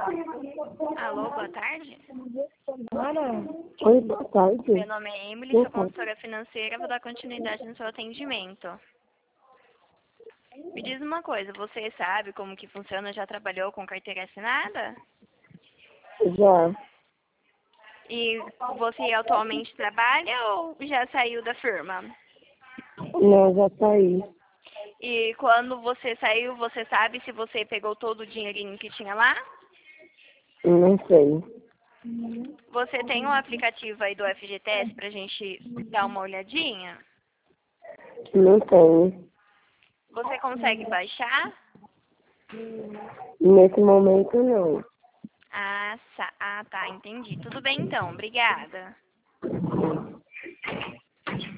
Alô, boa tarde. Oi, boa tarde. Meu nome é Emily, sou consultora financeira, vou dar continuidade no seu atendimento. Me diz uma coisa, você sabe como que funciona, já trabalhou com carteira assinada? Já. E você atualmente trabalha ou já saiu da firma? Não, já saí. E quando você saiu, você sabe se você pegou todo o dinheirinho que tinha lá? Não sei. Você tem um aplicativo aí do FGTS pra gente dar uma olhadinha? Não tenho. Você consegue baixar? Nesse momento, não. Ah, tá, entendi. Tudo bem então, obrigada.